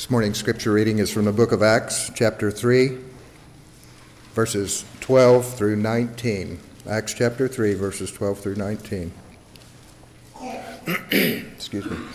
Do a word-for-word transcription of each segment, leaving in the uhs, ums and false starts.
This morning's scripture reading is from the book of Acts, chapter three, verses twelve through nineteen. Acts chapter three, verses twelve through nineteen. Excuse me.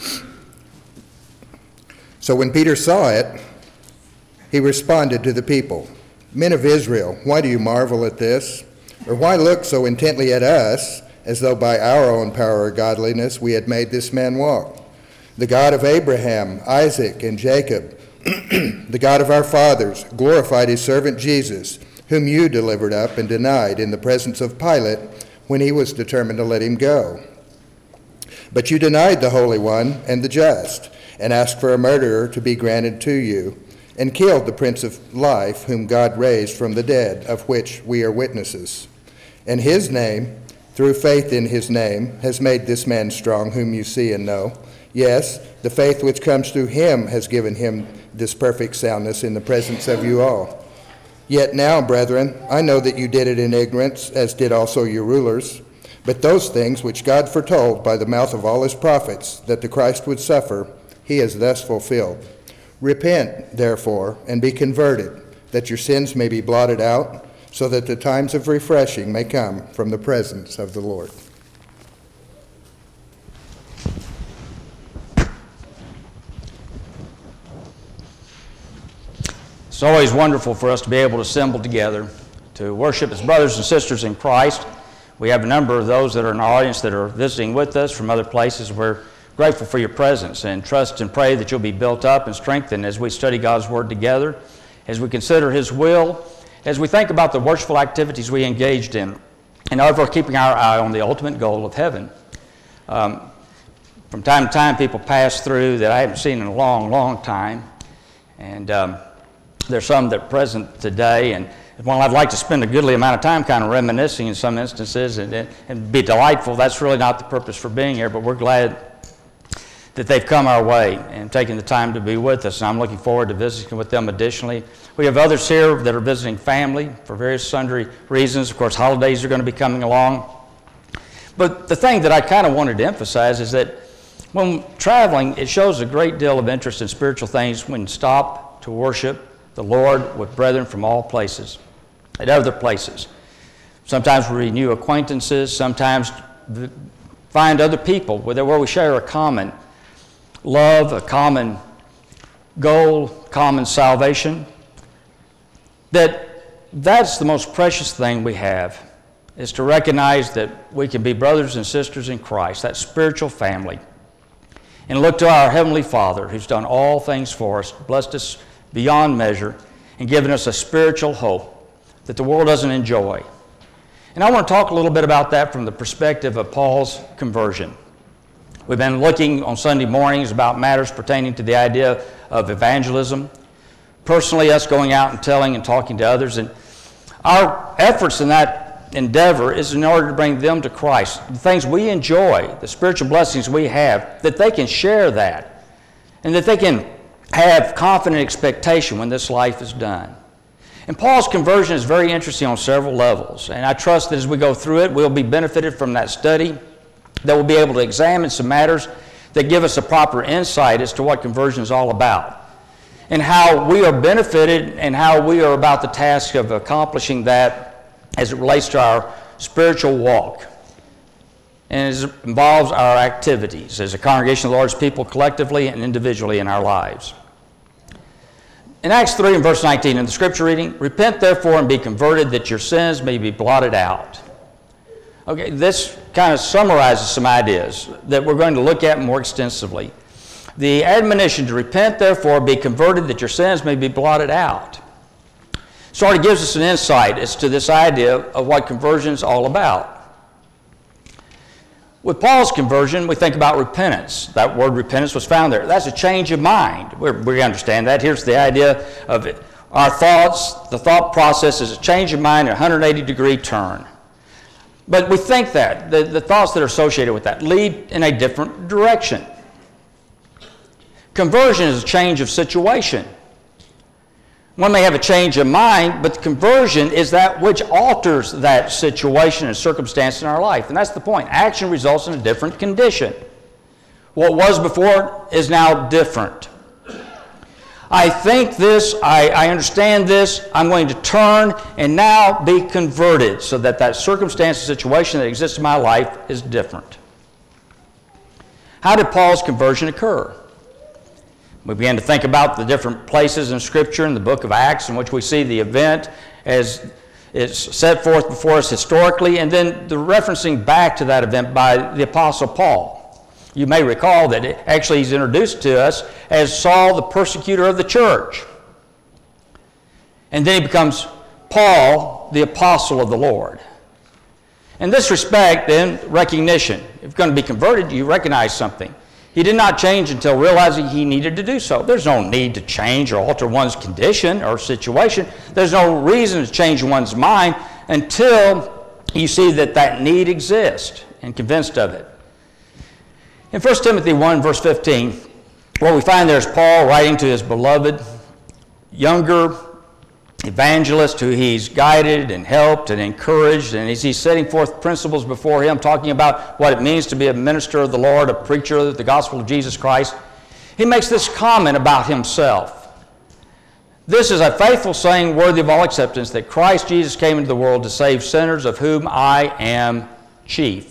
So when Peter saw it, he responded to the people, "Men of Israel, why do you marvel at this? Or why look so intently at us, as though by our own power or godliness we had made this man walk? The God of Abraham, Isaac, and Jacob, the God of our fathers, glorified his servant Jesus, whom you delivered up and denied in the presence of Pilate when he was determined to let him go. But you denied the Holy One and the just, and asked for a murderer to be granted to you, and killed the Prince of Life, whom God raised from the dead, of which we are witnesses. And his name, through faith in his name, has made this man strong, whom you see and know. Yes, the faith which comes through him has given him this perfect soundness in the presence of you all. Yet now, brethren, I know that you did it in ignorance, as did also your rulers. But those things which God foretold by the mouth of all his prophets, that the Christ would suffer, he has thus fulfilled. Repent, therefore, and be converted, that your sins may be blotted out, so that the times of refreshing may come from the presence of the Lord." It's always wonderful for us to be able to assemble together to worship as brothers and sisters in Christ. We have a number of those that are in our audience that are visiting with us from other places. We're grateful for your presence and trust and pray that you'll be built up and strengthened as we study God's Word together, as we consider His will, as we think about the worshipful activities we engaged in, and ever keeping our eye on the ultimate goal of heaven. Um, from time to time, people pass through that I haven't seen in a long, long time, and um, there's some that are present today, and while I'd like to spend a goodly amount of time kind of reminiscing in some instances and, and be delightful, that's really not the purpose for being here, but we're glad that they've come our way and taken the time to be with us, and I'm looking forward to visiting with them additionally. We have others here that are visiting family for various sundry reasons. Of course, holidays are going to be coming along. But the thing that I kind of wanted to emphasize is that when traveling, it shows a great deal of interest in spiritual things when you stop to worship the Lord with brethren from all places, at other places. Sometimes we renew acquaintances, sometimes find other people where we share a common love, a common goal, common salvation. That that's the most precious thing we have, is to recognize that we can be brothers and sisters in Christ, that spiritual family, and look to our Heavenly Father who's done all things for us, blessed us beyond measure, and given us a spiritual hope that the world doesn't enjoy. And I want to talk a little bit about that from the perspective of Paul's conversion. We've been looking on Sunday mornings about matters pertaining to the idea of evangelism, personally us going out and telling and talking to others. And our efforts in that endeavor is in order to bring them to Christ. The things we enjoy, the spiritual blessings we have, that they can share that, and that they can have confident expectation when this life is done. And Paul's conversion is very interesting on several levels, and I trust that as we go through it, we'll be benefited from that study, that we'll be able to examine some matters that give us a proper insight as to what conversion is all about, and how we are benefited and how we are about the task of accomplishing that as it relates to our spiritual walk, and as it involves our activities as a congregation of the Lord's people collectively and individually in our lives. In Acts three and verse nineteen in the scripture reading, "Repent therefore and be converted, that your sins may be blotted out." Okay, this kind of summarizes some ideas that we're going to look at more extensively. The admonition to repent therefore, be converted, that your sins may be blotted out, sort of gives us an insight as to this idea of what conversion is all about. With Paul's conversion, we think about repentance. That word repentance was found there. That's a change of mind. We're, we understand that. Here's the idea of it. Our thoughts, the thought process is a change of mind, a one hundred eighty degree turn. But we think that, the, the thoughts that are associated with that lead in a different direction. Conversion is a change of situation. One may have a change of mind, but the conversion is that which alters that situation and circumstance in our life. And that's the point. Action results in a different condition. What was before is now different. I think this, I, I understand this, I'm going to turn and now be converted so that that circumstance or situation that exists in my life is different. How did Paul's conversion occur? We began to think about the different places in Scripture in the book of Acts in which we see the event as it's set forth before us historically, and then the referencing back to that event by the Apostle Paul. You may recall that it, actually he's introduced to us as Saul, the persecutor of the church. And then he becomes Paul, the apostle of the Lord. In this respect, then, recognition. If you're going to be converted, you recognize something. He did not change until realizing he needed to do so. There's no need to change or alter one's condition or situation. There's no reason to change one's mind until you see that that need exists and convinced of it. In First Timothy one, verse fifteen, what we find there is Paul writing to his beloved younger evangelist who he's guided and helped and encouraged, and as he's setting forth principles before him, talking about what it means to be a minister of the Lord, a preacher of the gospel of Jesus Christ, he makes this comment about himself. This is a faithful saying worthy of all acceptance, that Christ Jesus came into the world to save sinners, of whom I am chief.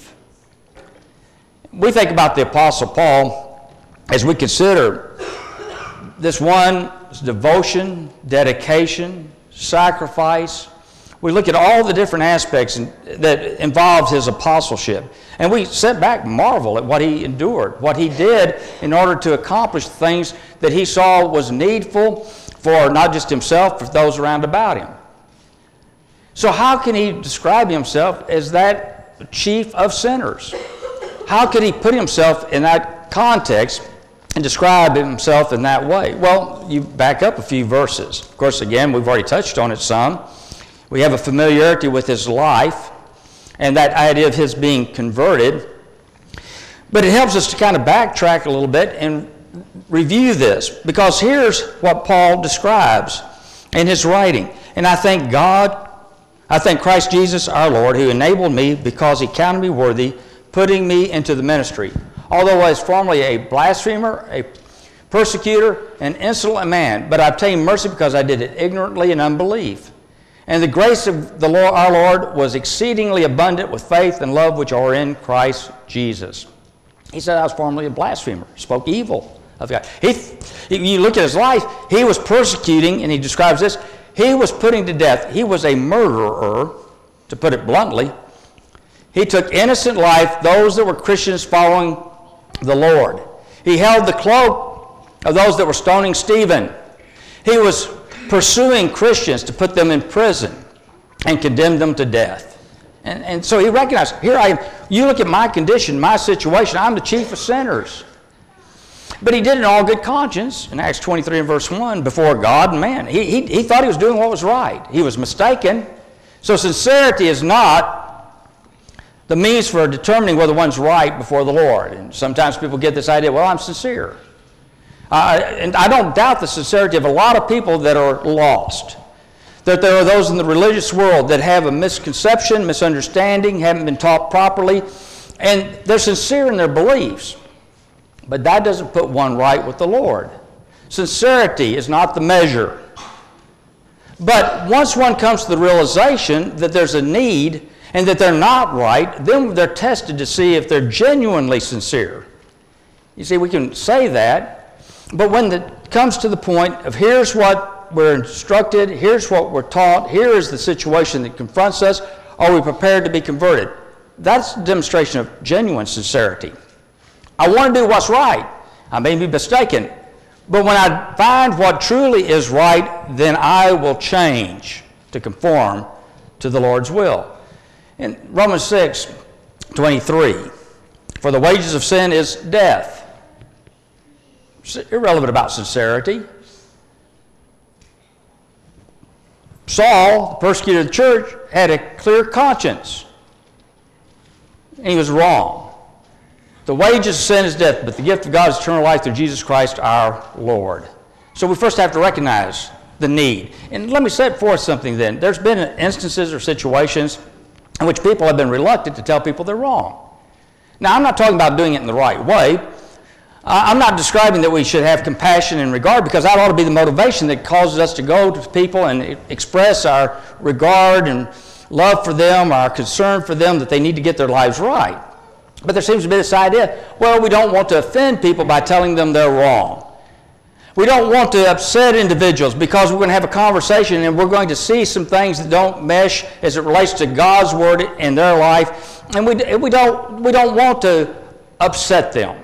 We think about the Apostle Paul as we consider this one's devotion, dedication, sacrifice. We look at all the different aspects in, that involved his apostleship. And we sit back and marvel at what he endured, what he did in order to accomplish things that he saw was needful for not just himself, but those around about him. So how can he describe himself as that chief of sinners? How could he put himself in that context and describe himself in that way? Well, you back up a few verses. Of course, again, we've already touched on it some. We have a familiarity with his life and that idea of his being converted. But it helps us to kind of backtrack a little bit and review this, because here's what Paul describes in his writing. And I thank God, I thank Christ Jesus our Lord, who enabled me because he counted me worthy, putting me into the ministry. Although I was formerly a blasphemer, a persecutor, an insolent man, but I obtained mercy because I did it ignorantly in unbelief. And the grace of the Lord, our Lord was exceedingly abundant with faith and love which are in Christ Jesus. He said, I was formerly a blasphemer, spoke evil of God. He, you look at his life, he was persecuting, and he describes this, he was putting to death, he was a murderer, to put it bluntly. He took innocent life, those that were Christians following the Lord. He held the cloak of those that were stoning Stephen. He was pursuing Christians to put them in prison and condemn them to death. And, and so he recognized, here I am. You look at my condition, my situation, I'm the chief of sinners. But he did it in all good conscience, in Acts twenty-three and verse one, before God and man. He, he, he thought he was doing what was right. He was mistaken. So sincerity is not the means for determining whether one's right before the Lord. And sometimes people get this idea, well, I'm sincere. Uh, and I don't doubt the sincerity of a lot of people that are lost. That there are those in the religious world that have a misconception, misunderstanding, haven't been taught properly, and they're sincere in their beliefs. But that doesn't put one right with the Lord. Sincerity is not the measure. But once one comes to the realization that there's a need and that they're not right, then they're tested to see if they're genuinely sincere. You see, we can say that, but when it comes to the point of here's what we're instructed, here's what we're taught, here is the situation that confronts us, are we prepared to be converted? That's a demonstration of genuine sincerity. I want to do what's right. I may be mistaken, but when I find what truly is right, then I will change to conform to the Lord's will. In Romans six twenty-three, for the wages of sin is death. It's irrelevant about sincerity. Saul, the persecutor of the church, had a clear conscience. And he was wrong. The wages of sin is death, but the gift of God is eternal life through Jesus Christ our Lord. So we first have to recognize the need. And let me set forth something then. There's been instances or situations in which people have been reluctant to tell people they're wrong. Now, I'm not talking about doing it in the right way. Uh, I'm not describing that we should have compassion and regard, because that ought to be the motivation that causes us to go to people and express our regard and love for them, our concern for them, that they need to get their lives right. But there seems to be this idea, well, we don't want to offend people by telling them they're wrong. We don't want to upset individuals because we're going to have a conversation and we're going to see some things that don't mesh as it relates to God's Word in their life, and we, we, don't, we don't want to upset them.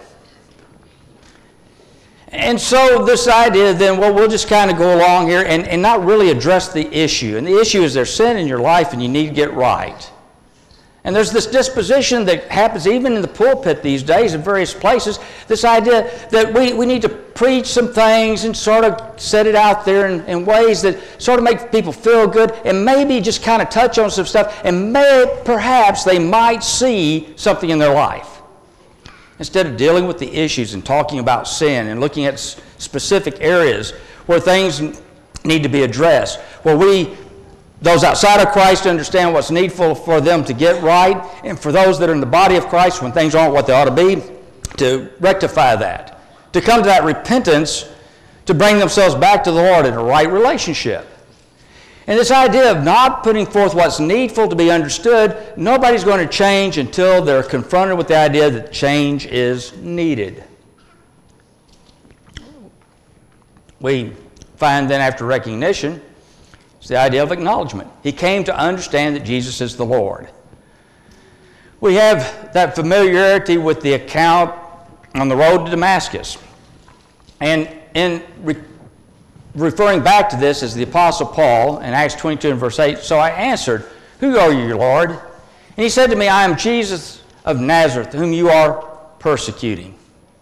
And so this idea then, well, we'll just kind of go along here and, and not really address the issue. And the issue is there's sin in your life and you need to get right. And there's this disposition that happens even in the pulpit these days in various places, this idea that we, we need to preach some things and sort of set it out there in, in ways that sort of make people feel good and maybe just kind of touch on some stuff, and may, perhaps they might see something in their life. Instead of dealing with the issues and talking about sin and looking at specific areas where things need to be addressed, where we, those outside of Christ, understand what's needful for them to get right, and for those that are in the body of Christ, when things aren't what they ought to be, to rectify that, to come to that repentance, to bring themselves back to the Lord in a right relationship. And this idea of not putting forth what's needful to be understood, nobody's going to change until they're confronted with the idea that change is needed. We find then after recognition, it's the idea of acknowledgement. He came to understand that Jesus is the Lord. We have that familiarity with the account on the road to Damascus. And in re- referring back to this is the Apostle Paul in Acts twenty-two and verse eight. So I answered, "Who are you, Lord?" And he said to me, "I am Jesus of Nazareth, whom you are persecuting."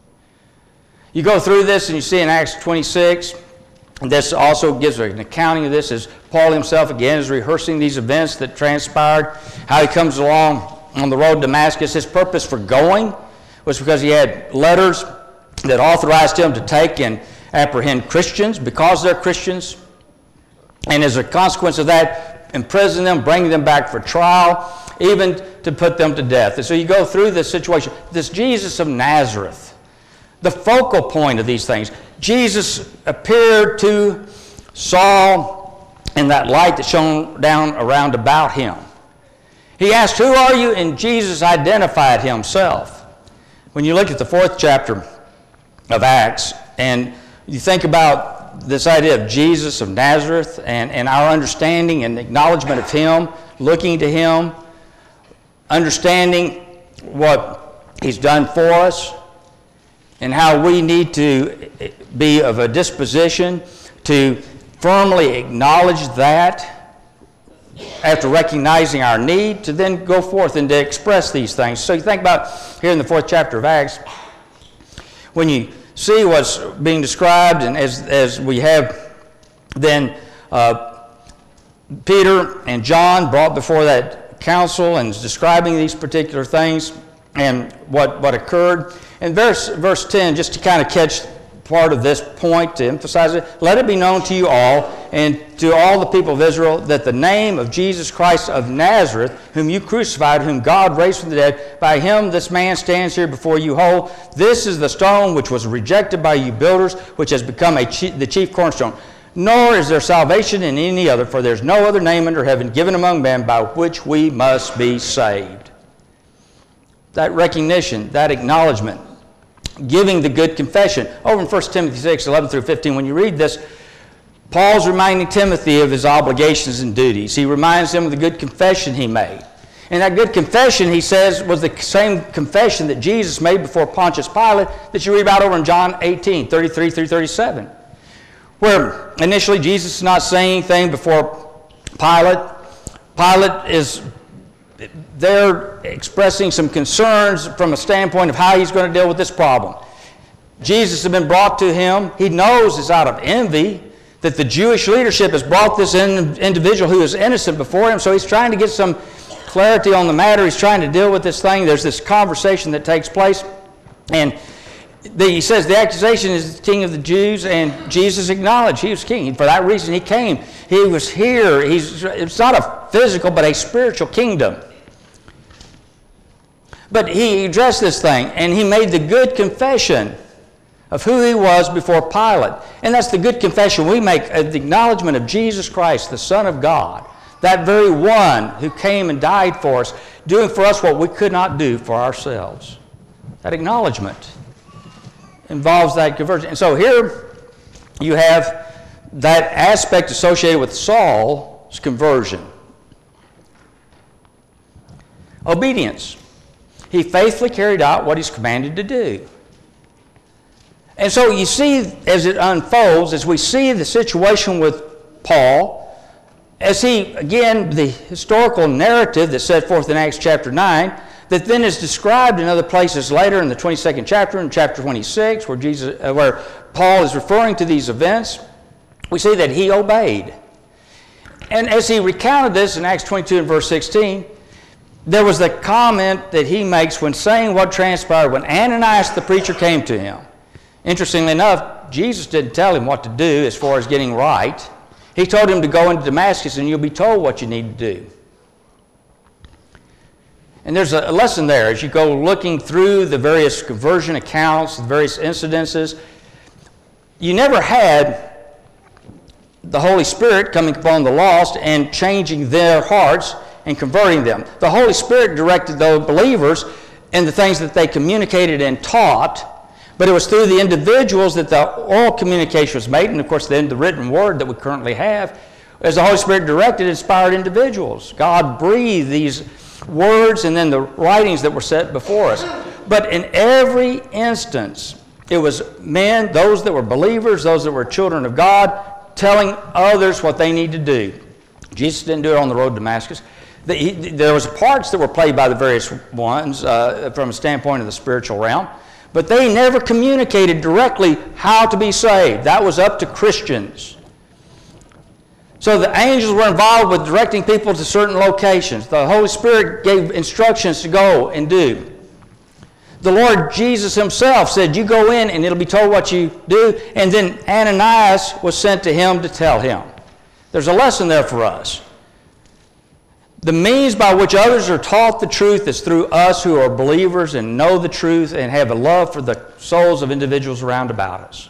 You go through this and you see in Acts twenty-six, and this also gives an accounting of this as Paul himself again is rehearsing these events that transpired, how he comes along on the road to Damascus. His purpose for going was because he had letters that authorized him to take and apprehend Christians because they're Christians, and as a consequence of that, imprison them, bring them back for trial, even to put them to death. And so you go through this situation. This Jesus of Nazareth, the focal point of these things. Jesus appeared to Saul in that light that shone down around about him. He asked, "Who are you?" And Jesus identified himself. When you look at the fourth chapter of Acts, and you think about this idea of Jesus of Nazareth and, and our understanding and acknowledgement of him, looking to him, understanding what he's done for us, and how we need to be of a disposition to firmly acknowledge that after recognizing our need, to then go forth and to express these things. So you think about here in the fourth chapter of Acts, when you see what's being described, and as, as we have then uh, Peter and John brought before that council and is describing these particular things and what, what occurred. In verse, verse ten, just to kind of catch part of this point, to emphasize it, "Let it be known to you all and to all the people of Israel that the name of Jesus Christ of Nazareth, whom you crucified, whom God raised from the dead, by him this man stands here before you whole. This is the stone which was rejected by you builders, which has become a chief, the chief cornerstone. Nor is there salvation in any other, for there is no other name under heaven given among men by which we must be saved." That recognition, that acknowledgement, giving the good confession. Over in First Timothy six, eleven through fifteen, when you read this, Paul's reminding Timothy of his obligations and duties. He reminds him of the good confession he made. And that good confession, he says, was the same confession that Jesus made before Pontius Pilate that you read about over in John eighteen, thirty-three through thirty-seven. Where initially Jesus is not saying anything before Pilate. Pilate is there expressing some concerns from a standpoint of how he's going to deal with this problem. Jesus has been brought to him. He knows it's out of envy that the Jewish leadership has brought this in, individual who is innocent before him, so he's trying to get some clarity on the matter. He's trying to deal with this thing. There's this conversation that takes place, and the, he says the accusation is the king of the Jews, and Jesus acknowledged he was king. For that reason he came. He was here. He's, it's not a physical but a spiritual kingdom. But he addressed this thing, and he made the good confession of who he was before Pilate. And that's the good confession we make, uh, the acknowledgement of Jesus Christ, the Son of God, that very one who came and died for us, doing for us what we could not do for ourselves. That acknowledgement involves that conversion. And so here you have that aspect associated with Saul's conversion. Obedience. He faithfully carried out what he's commanded to do. And so you see, as it unfolds, as we see the situation with Paul, as he, again, the historical narrative that's set forth in Acts chapter nine, that then is described in other places later in the twenty-second chapter, in chapter twenty-six, where, Jesus, uh, where Paul is referring to these events, we see that he obeyed. And as he recounted this in Acts twenty-two and verse sixteen, there was the comment that he makes when saying what transpired when Ananias the preacher came to him. Interestingly enough, Jesus didn't tell him what to do as far as getting right. He told him to go into Damascus and you'll be told what you need to do. And there's a lesson there as you go looking through the various conversion accounts, the various incidences. You never had the Holy Spirit coming upon the lost and changing their hearts and converting them. The Holy Spirit directed those believers in the things that they communicated and taught, but it was through the individuals that the oral communication was made, and of course then the written word that we currently have, as the Holy Spirit directed, inspired individuals. God breathed these words and then the writings that were set before us. But in every instance, it was men, those that were believers, those that were children of God, telling others what they need to do. Jesus didn't do it on the road to Damascus. The, he, there was parts that were played by the various ones uh, from a standpoint of the spiritual realm, but they never communicated directly how to be saved. That was up to Christians. So the angels were involved with directing people to certain locations. The Holy Spirit gave instructions to go and do. The Lord Jesus himself said, you go in and it'll be told what you do. And then Ananias was sent to him to tell him. There's a lesson there for us. The means by which others are taught the truth is through us who are believers and know the truth and have a love for the souls of individuals around about us.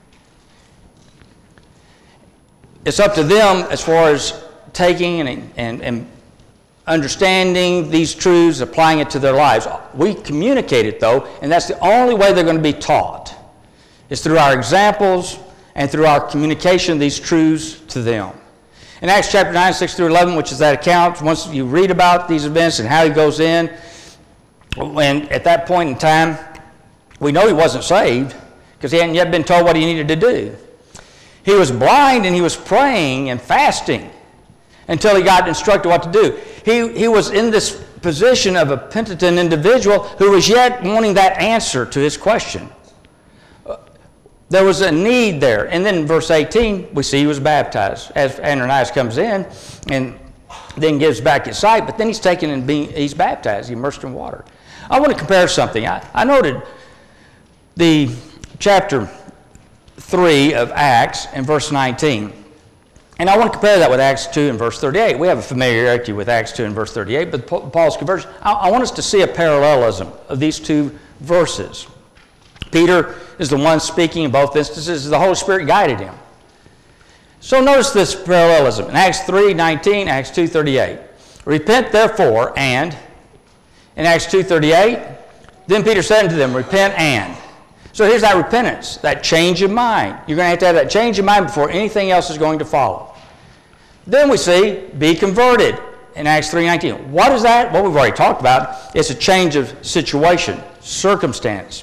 It's up to them as far as taking and, and, and understanding these truths, applying it to their lives. We communicate it, though, and that's the only way they're going to be taught, is through our examples and through our communication of these truths to them. In Acts chapter nine, six through eleven, which is that account, once you read about these events and how he goes in, and at that point in time, we know he wasn't saved because he hadn't yet been told what he needed to do. He was blind and he was praying and fasting until he got instructed what to do. He, he was in this position of a penitent individual who was yet wanting that answer to his question. There was a need there. And then in verse eighteen, we see he was baptized as Ananias comes in and then gives back his sight, but then he's taken and being, he's baptized, he's immersed in water. I want to compare something. I, I noted the chapter three of Acts and verse nineteen. And I want to compare that with Acts two and verse thirty-eight. We have a familiarity with Acts two and verse thirty-eight, but Paul's conversion, I, I want us to see a parallelism of these two verses. Peter is the one speaking in both instances. The Holy Spirit guided him. So notice this parallelism. In Acts three nineteen, Acts two thirty-eight. Repent therefore, and, in Acts two thirty-eight, then Peter said unto them, repent and. So here's that repentance, that change of mind. You're going to have to have that change of mind before anything else is going to follow. Then we see, be converted in Acts three nineteen. What is that? Well, we've already talked about. It's a change of situation, circumstance.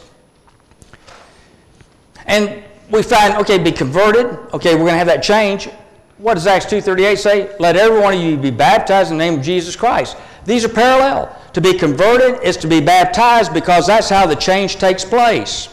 And we find, okay, be converted. Okay, we're going to have that change. What does Acts two thirty-eight say? Let every one of you be baptized in the name of Jesus Christ. These are parallel. To be converted is to be baptized because that's how the change takes place.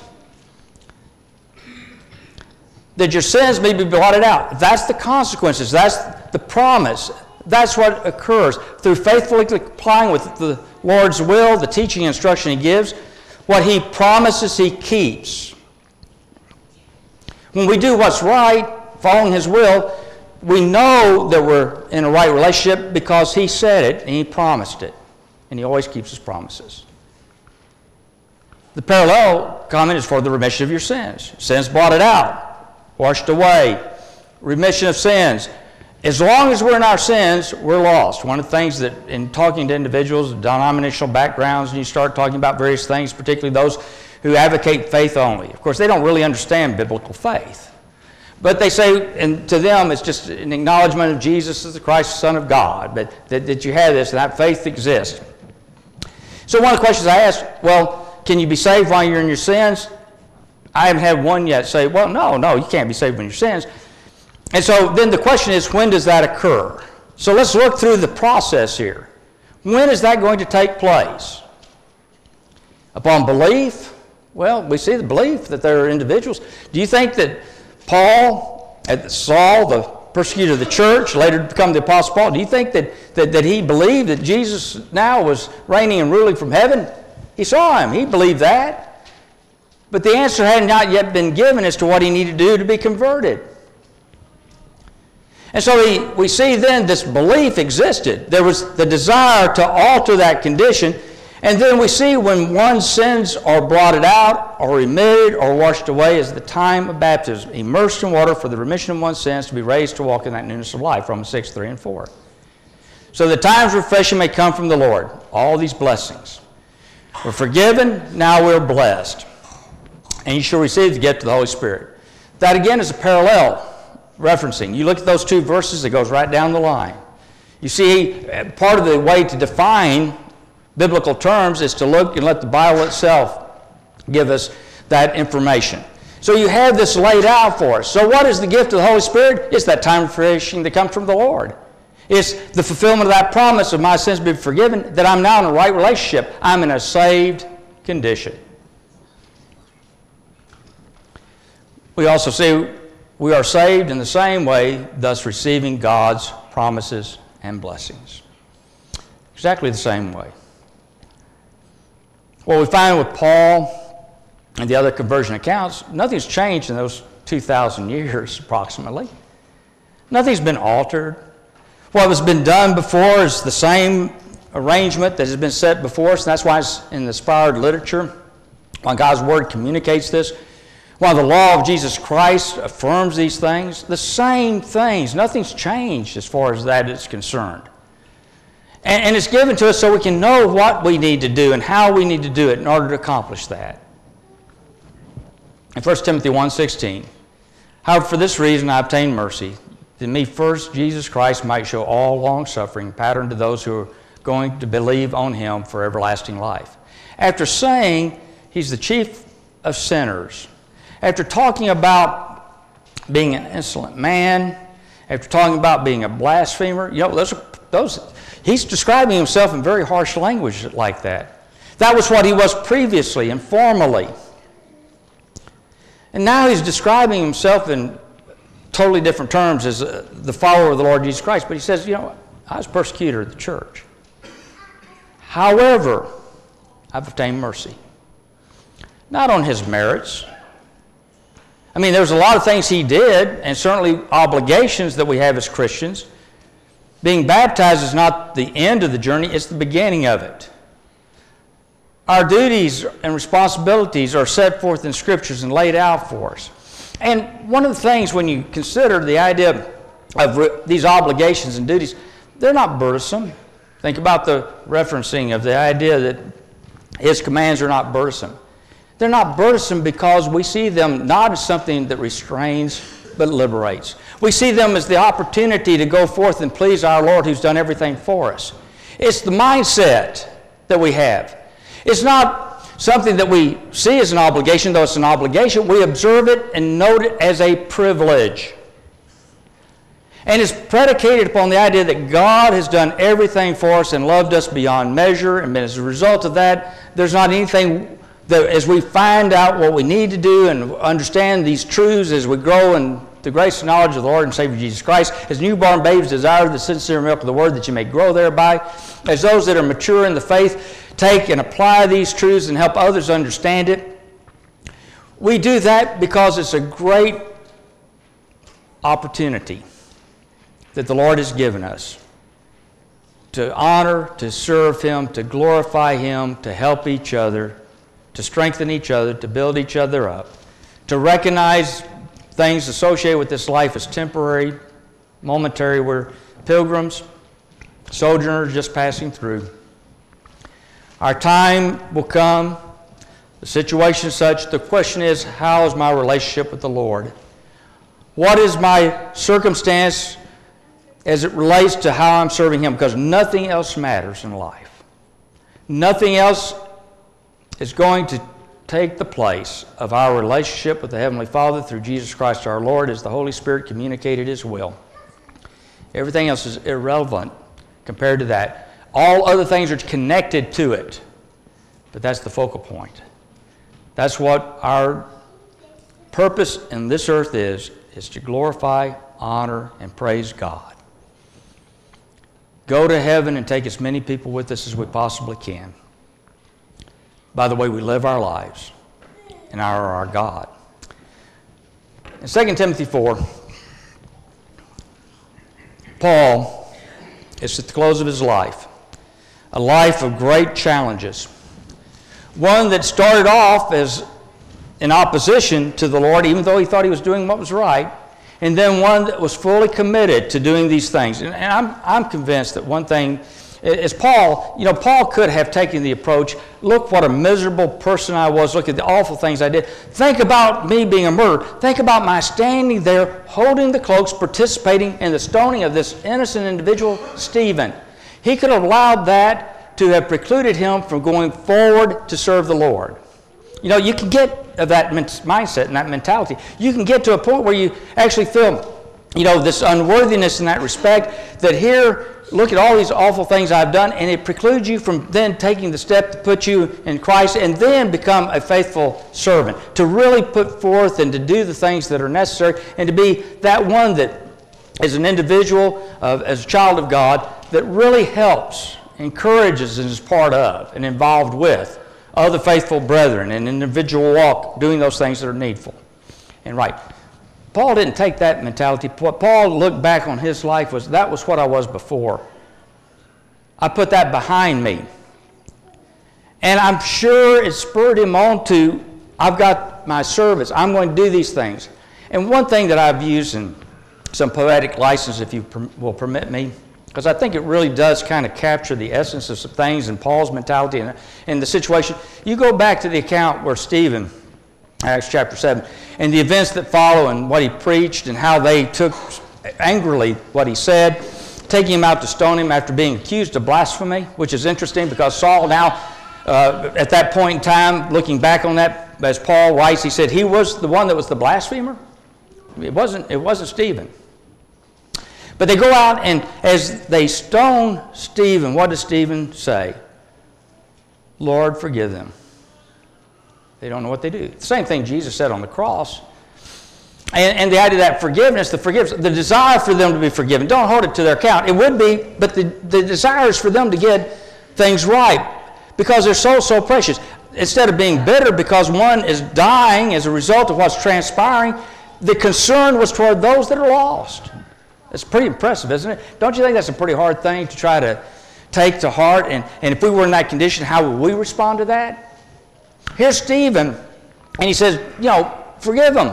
That your sins may be blotted out. That's the consequences. That's the promise. That's what occurs. Through faithfully complying with the Lord's will, the teaching and instruction he gives, what he promises he keeps. When we do what's right, following his will, we know that we're in a right relationship because he said it and he promised it. And he always keeps his promises. The parallel comment is for the remission of your sins. Sins blotted out, washed away, remission of sins. As long as we're in our sins, we're lost. One of the things that in talking to individuals with denominational backgrounds, and you start talking about various things, particularly those who advocate faith only. Of course, they don't really understand biblical faith. But they say, and to them, it's just an acknowledgement of Jesus as the Christ, the Son of God, but that, that you have this, and that faith exists. So one of the questions I ask, well, can you be saved while you're in your sins? I haven't had one yet say, well, no, no, you can't be saved in your sins. And so then the question is, when does that occur? So let's look through the process here. When is that going to take place? Upon belief? Well, we see the belief that there are individuals. Do you think that Paul, Saul, the persecutor of the church, later to become the Apostle Paul, do you think that, that, that he believed that Jesus now was reigning and ruling from heaven? He saw him. He believed that. But the answer had not yet been given as to what he needed to do to be converted. And so he, we see then this belief existed. There was the desire to alter that condition. And then we see when one's sins are blotted out or remitted or washed away is the time of baptism, immersed in water for the remission of one's sins to be raised to walk in that newness of life, Romans six, three and four. So the times of refreshing may come from the Lord, all these blessings. We're forgiven, now we're blessed. And you shall receive the gift of the Holy Spirit. That again is a parallel referencing. You look at those two verses, it goes right down the line. You see, part of the way to define biblical terms is to look and let the Bible itself give us that information. So you have this laid out for us. So what is the gift of the Holy Spirit? It's that time of refreshing that comes from the Lord. It's the fulfillment of that promise of my sins being forgiven, that I'm now in a right relationship. I'm in a saved condition. We also see we are saved in the same way, thus receiving God's promises and blessings. Exactly the same way. What we find with Paul and the other conversion accounts, nothing's changed in those two thousand years approximately. Nothing's been altered. What has been done before is the same arrangement that has been set before us, and that's why it's in the inspired literature, why God's Word communicates this, why the law of Jesus Christ affirms these things. The same things. Nothing's changed as far as that is concerned. And, and it's given to us so we can know what we need to do and how we need to do it in order to accomplish that. In First Timothy one sixteen, however, for this reason I obtained mercy, that me first Jesus Christ might show all long-suffering, pattern to those who are going to believe on him for everlasting life. After saying he's the chief of sinners, after talking about being an insolent man, after talking about being a blasphemer, you know, those, those, he's describing himself in very harsh language like that. That was what he was previously and formerly. And now he's describing himself in totally different terms as uh, the follower of the Lord Jesus Christ. But he says, you know, I was a persecutor of the church. However, I've obtained mercy. Not on his merits. I mean, there's a lot of things he did, and certainly obligations that we have as Christians. Being baptized is not the end of the journey, it's the beginning of it. Our duties and responsibilities are set forth in Scriptures and laid out for us. And one of the things when you consider the idea of re- these obligations and duties, they're not burdensome. Think about the referencing of the idea that his commands are not burdensome. They're not burdensome because we see them not as something that restrains, but liberates. We see them as the opportunity to go forth and please our Lord who's done everything for us. It's the mindset that we have. It's not something that we see as an obligation, though it's an obligation. We observe it and note it as a privilege. And it's predicated upon the idea that God has done everything for us and loved us beyond measure. And as a result of that, there's not anything that as we find out what we need to do and understand these truths as we grow in the grace and knowledge of the Lord and Savior Jesus Christ, as newborn babes desire the sincere milk of the Word that you may grow thereby, as those that are mature in the faith take and apply these truths and help others understand it. We do that because it's a great opportunity that the Lord has given us to honor, to serve Him, to glorify Him, to help each other to strengthen each other, to build each other up, to recognize things associated with this life as temporary, momentary. We're pilgrims, sojourners just passing through. Our time will come. The situation is such. The question is, how is my relationship with the Lord? What is my circumstance as it relates to how I'm serving Him? Because nothing else matters in life. Nothing else is going to take the place of our relationship with the Heavenly Father through Jesus Christ our Lord as the Holy Spirit communicated His will. Everything else is irrelevant compared to that. All other things are connected to it, but that's the focal point. That's what our purpose in this earth is, is to glorify, honor, and praise God. Go to heaven and take as many people with us as we possibly can by the way we live our lives and honor our God. In Second Timothy four, Paul is at the close of his life, a life of great challenges. One that started off as in opposition to the Lord, even though he thought he was doing what was right, and then one that was fully committed to doing these things. And, and I'm, I'm convinced that one thing is Paul, you know, Paul could have taken the approach, look what a miserable person I was, look at the awful things I did. Think about me being a murderer. Think about my standing there, holding the cloaks, participating in the stoning of this innocent individual, Stephen. He could have allowed that to have precluded him from going forward to serve the Lord. You know, you can get of that mindset and that mentality. You can get to a point where you actually feel, you know, this unworthiness in that respect, that here, look at all these awful things I've done, and it precludes you from then taking the step to put you in Christ and then become a faithful servant, to really put forth and to do the things that are necessary, and to be that one that, as an individual, uh, as a child of God, that really helps, encourages, and is part of and involved with other faithful brethren in an individual walk, doing those things that are needful and right. Paul didn't take that mentality. What Paul looked back on his life was, that was what I was before. I put that behind me. And I'm sure it spurred him on to, I've got my service. I'm going to do these things. And one thing that I've used in some poetic license, if you per- will permit me, because I think it really does kind of capture the essence of some things in Paul's mentality and, and the situation. You go back to the account where Stephen, Acts chapter seven, and the events that follow and what he preached and how they took angrily what he said, taking him out to stone him after being accused of blasphemy, which is interesting because Saul now, uh, at that point in time, looking back on that, as Paul writes, he said he was the one that was the blasphemer. It wasn't, it wasn't Stephen. But they go out, and as they stone Stephen, what does Stephen say? Lord, forgive them. They don't know what they do. The same thing Jesus said on the cross. And, and the idea of that forgiveness, the forgiveness, the desire for them to be forgiven. Don't hold it to their account. It would be, but the, the desire is for them to get things right because they're so, so precious. Instead of being bitter because one is dying as a result of what's transpiring, the concern was toward those that are lost. It's pretty impressive, isn't it? Don't you think that's a pretty hard thing to try to take to heart? And, and if we were in that condition, how would we respond to that? Here's Stephen, and he says, you know, forgive them.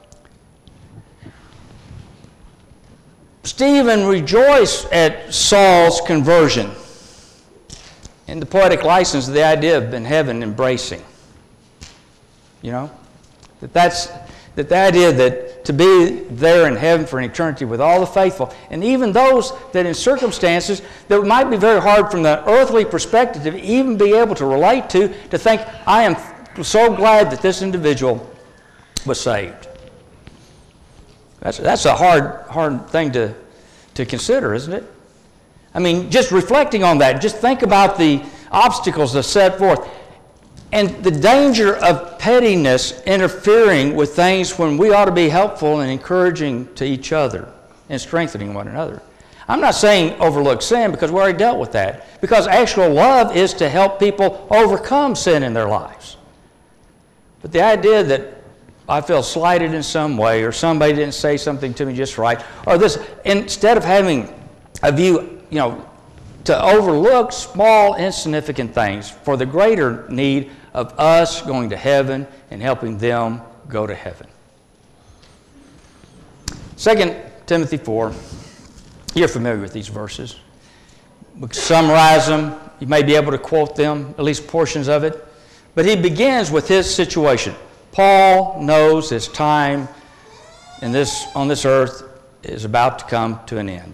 Stephen rejoiced at Saul's conversion. In the poetic license, the idea of in heaven embracing. You know? That that's, that the idea that to be there in heaven for an eternity with all the faithful, and even those that in circumstances that might be very hard from the earthly perspective to even be able to relate to, to think, I am so glad that this individual was saved. That's, that's a hard, hard thing to, to consider, isn't it? I mean, just reflecting on that, just think about the obstacles that are set forth. And the danger of pettiness interfering with things when we ought to be helpful and encouraging to each other and strengthening one another. I'm not saying overlook sin because we already dealt with that. Because actual love is to help people overcome sin in their lives. But the idea that I feel slighted in some way or somebody didn't say something to me just right, or this, instead of having a view, you know, to overlook small, insignificant things for the greater need of us going to heaven and helping them go to heaven. Second Timothy four, you're familiar with these verses. We can summarize them. You may be able to quote them, at least portions of it. But he begins with his situation. Paul knows his time in this, on this earth is about to come to an end.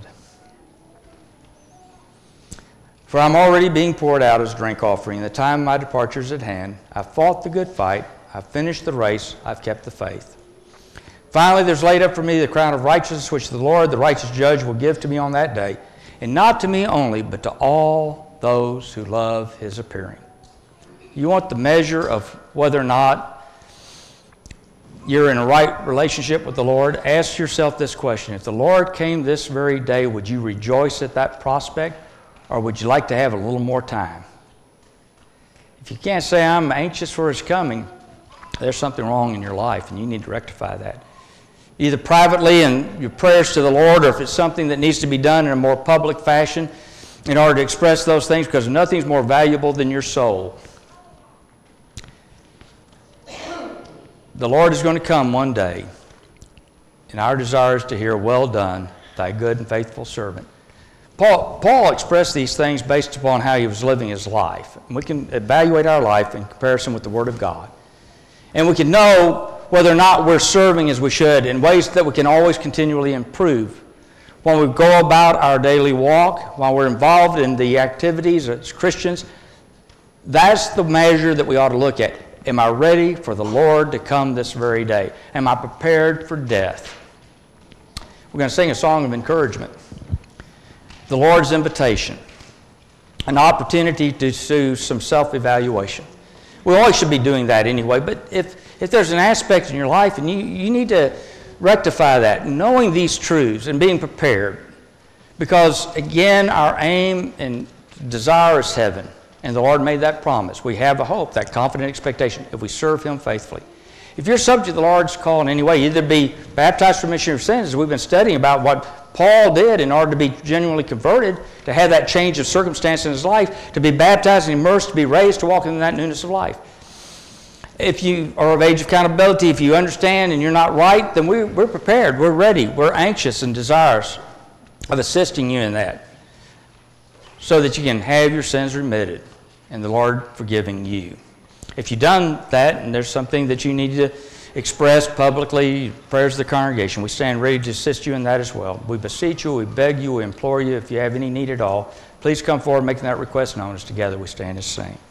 For I'm already being poured out as drink offering. The time of my departure is at hand. I've fought the good fight. I've finished the race. I've kept the faith. Finally, there's laid up for me the crown of righteousness, which the Lord, the righteous judge, will give to me on that day. And not to me only, but to all those who love his appearing. You want the measure of whether or not you're in a right relationship with the Lord? Ask yourself this question. If the Lord came this very day, would you rejoice at that prospect? Or would you like to have a little more time? If you can't say, I'm anxious for his coming, there's something wrong in your life, and you need to rectify that. Either privately in your prayers to the Lord, or if it's something that needs to be done in a more public fashion in order to express those things, because nothing's more valuable than your soul. The Lord is going to come one day, and our desire is to hear, well done, thy good and faithful servant. Paul, Paul expressed these things based upon how he was living his life. And we can evaluate our life in comparison with the Word of God. And we can know whether or not we're serving as we should in ways that we can always continually improve. When we go about our daily walk, while we're involved in the activities as Christians, that's the measure that we ought to look at. Am I ready for the Lord to come this very day? Am I prepared for death? We're going to sing a song of encouragement. The Lord's invitation, an opportunity to do some self-evaluation. We always should be doing that anyway, but if, if there's an aspect in your life and you, you need to rectify that, knowing these truths and being prepared, because again, our aim and desire is heaven, and the Lord made that promise. We have a hope, that confident expectation, if we serve him faithfully. If you're subject to the Lord's call in any way, either be baptized for remission of sins, as we've been studying about what Paul did in order to be genuinely converted, to have that change of circumstance in his life, to be baptized and immersed, to be raised, to walk in that newness of life. If you are of age of accountability, if you understand and you're not right, then we're, we're prepared, we're ready, we're anxious and desirous of assisting you in that, so that you can have your sins remitted and the Lord forgiving you. If you've done that and there's something that you need to express publicly, prayers of the congregation, we stand ready to assist you in that as well. We beseech you, we beg you, we implore you, if you have any need at all, please come forward making that request known as together we stand and sing.